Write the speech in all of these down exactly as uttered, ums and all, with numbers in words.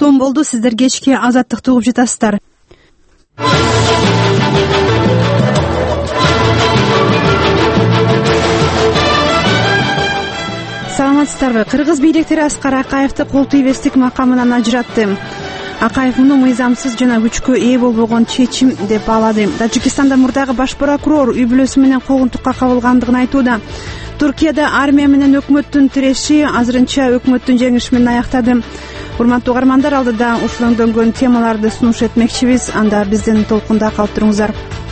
токтом болду. Сиздер кечки Азаттыкты угуп жатасыздар. Саламатсыздарбы? Кыргыз бийликтери Аскар Акаевди кол тийбестик макамынан ажыратты. Акаев муну мыйзамсыз жана күчкө ээ болбогон чечим деп баалады. Тажикстанда мурдагы баш прокурор үй бүлөсү менен когунтукка кабылгандыгын айтууда. Туркияда армия менен өкмөттүн тиреши азырынча өкмөттүн жеңиши менен аяктады. Урматтуу угармандар, алдыда ушул өңдөнгөн темаларды сунуш этмекчибиз. Анда биздин толкунда калып туруңуздар.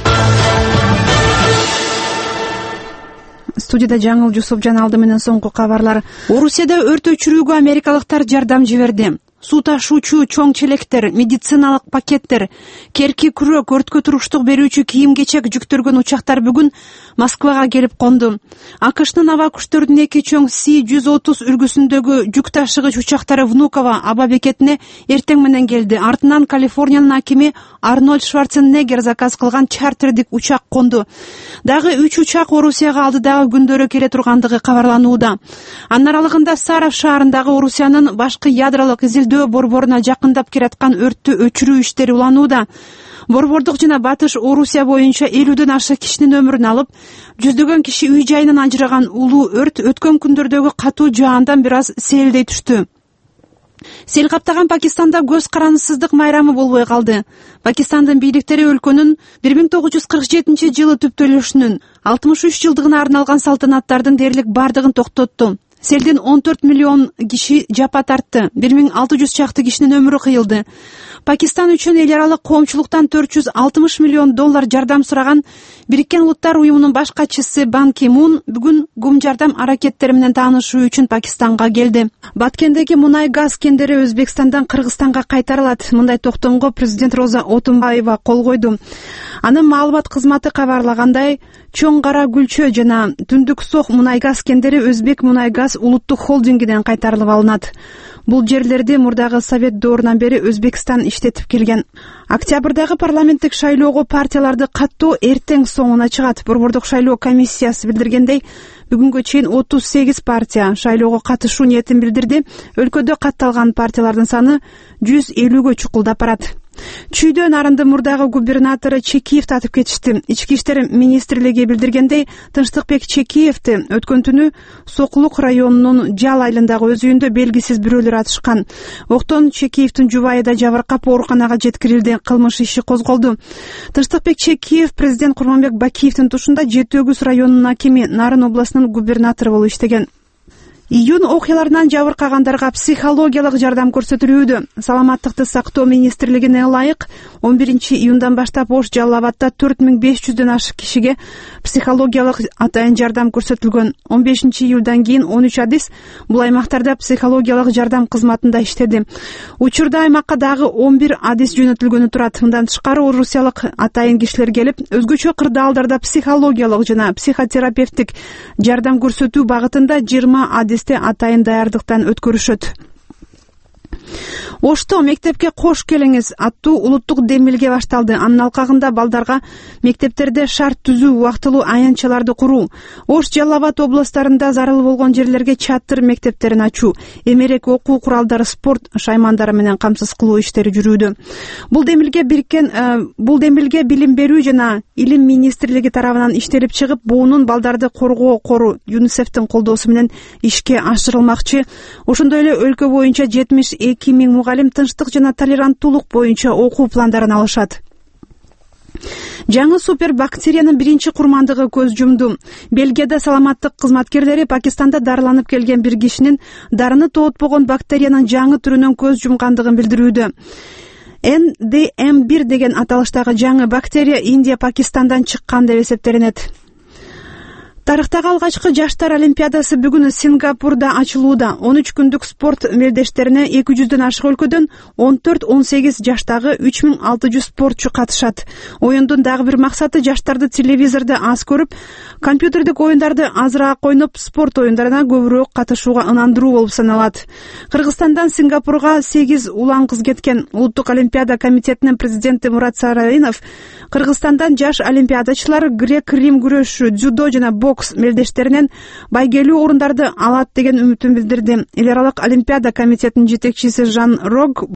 Студияда Жаңыл Жусуп жана алды менен соңку кабарлар. Орусияда өрт өчүрүүгө америкалыктар жардам жиберди. Суу ташуучу чоң челектер, медициналык пакеттер, керки күрөк, өрткө туруштук берүүчү кийим-кечек жүктөргөн учактар бүгүн Москвага келип конду. АКШнын аба күчтөрүнүн эки чоң Си жүз отуз үлгүсүндөгү жүк ташыгыч учактары Внуково аба бекетине эртең менен келди. Артынан Калифорниянын акими Арнольд Шварценеггер заказ кылган чартердик учак конду. Дагы үч учак Орусияга алдыдагы күндөрү келе тургандыгы кабарланууда. Анын аралыгында Саров шаарындагы Орусиянын башкы ядролук изилдөө борборуна жакындап келаткан өрттү өчүрүү иштери уланууда. Борбордук жана Батыш Орусия боюнча элүүдөн ашык кишинин өмүрүн алып, жүздөгөн киши үй жайынан ажыраган улуу өрт өткөн күндөрдөгү катуу жаандан бир аз сейилдей түштү. Сел каптаган Пакистанда көз карандысыздык майрамы болбой калды. Пакистандын бийликтери өлкөнүн бир миң тогуз жүз кырк жетинчи жылы түптөлүшүнүн алтымыш үч жылдыгына арналган салтанаттардын дээрлик бардыгын токтотту. Селден он төрт миллион киши жапа тартты. бир миң алты жүз чакты кишинин өмүрү кыйылды. Пакистан үчүн эл аралык коомчулуктан төрт жүз алтымыш миллион доллар жардам сураган Бириккен Улуттар уюмунун баш катчысы Бан Ки Мун бүгүн гум жардам аракеттери менен таанышуу үчүн Пакистанга келди. Баткендеги мунай газ кендери Өзбекстандан Кыргызстанга кайтарылат. Мындай токтомго президент Роза Отунбаева кол койду. Анын маалымат кызматы кабарлагандай, Чоң Кара Гүлчө жана Түндүк Сох мунай газ кендери Өзбек мунай газ улуттук холдингинен кайтарылып алынат. Бул жерлерди мурдагы Совет доорунан бери Өзбекстан иштетип келген. Октябрдагы парламенттик шайлоого партияларды каттоо эртең соңуна чыгат. Борбордук шайлоо комиссиясы билдиргендей, бүгүнгө чейин отуз сегиз партия шайлоого катышуу ниетин билдирди. Өлкөдө катталган партиялардын саны жүз элүүгө чукулдап барат. Чүйдө нарынды мурдагы губернатору Чекиев татып кетишти. Ички иштер министрлиги билдиргендей, Тынчтыкбек Чекиевди өткөн түнү Сокулук районунун Жал айылындагы өз үйүндө белгисиз бирөөлөр атышкан. Октон Чекиевдин жубайы да жабыркап ооруканага жеткирилди. Кылмыш иши козголду. Тынчтыкбек Чекиев президент Курманбек Бакиевдин тушунда Жети Өгүз районунун акими, Нарын областынын губернатору болуп иштеген. Июнь окуяларынан жабыркагандарга психологиялык жардам көрсөтүлүүдө. Саламаттыкты сактоо министрлигине ылайык он биринчи июндан баштап Ош Жалал Абадда төрт миң беш жүздөн ашык кишиге психологиялык атайын жардам көрсөтүлгөн. он бешинчи июлдан кийин он үч адис бул аймактарда психологиялык жардам кызматында иштеди. Учурда аймакка дагы он бир адис жөнөтүлгөнү турат. Мындан тышкары орусиялык атайын кишилер келип, өзгөчө кырдаалдарда психологиялык жана психотерапевтик жардам көрсөтүү багытында жыйырма адис атайын даярдыктан өткөрүшөт. Ошто мектепке кош келиңиз аттуу улуттук демилге башталды. Анын алкагында балдарга мектептерде шарт түзүү, убактылуу аянтчаларды куруу, Ош, Жалал Абад областарында зарыл болгон жерлерге чатыр мектептерин ачуу, эмерек окуу куралдары, спорт шаймандары менен камсыз кылуу иштери жүрүүдө. Бул демилге бириккен бул демилге билим берүү жана илим министрлиги тарабынан иштелип чыгып, буунун балдарды коргоо кору ЮНИСЕФтин колдоосу менен ишке ашырылмакчы. Ошондой эле өлкө боюнча жетимиш эки миң мугалим тынчтык жана толеранттуулук боюнча окуу пландарын алышат. Жаңы супербактериянын биринчи курмандыгы көз жумду. Бельгияда саламаттык кызматкерлери Пакистанда дарыланып келген бир кишинин дарыны тоотпогон бактериянын жаңы түрүнөн көз жумгандыгын билдирүүдө. Эн Д М бир деген аталыштагы жаңы бактерия Индия Пакистандан чыккан деп эсептелинет. Тарыхтагы алгачкы жаштар олимпиадасы бүгүн Сингапурда ачылууда. он үч күндүк спорт мелдештерине эки жүздөн ашык өлкөдөн он төрт он сегиз жаштагы үч миң алты жүз спортчу катышат. Оюндун дагы бир максаты жаштарды телевизордо аз көрүп, компьютердик оюндарды азыраак ойноп, спорт оюндарына көбүрөөк катышууга ынандыруу болуп саналат. Кыргызстандан Сингапурга сегиз улан кыз кеткен. Улуттук олимпиада комитетинин президенти Мурат Сарайынов Кыргызстандан жаш олимпиадачылар грек-рим күрөшү, дзюдо жана бокс мелдештеринен байгелүү орундарды алат деген үмүтүн билдирди. Эл аралык олимпиада комитетинин жетекчиси Жан Рог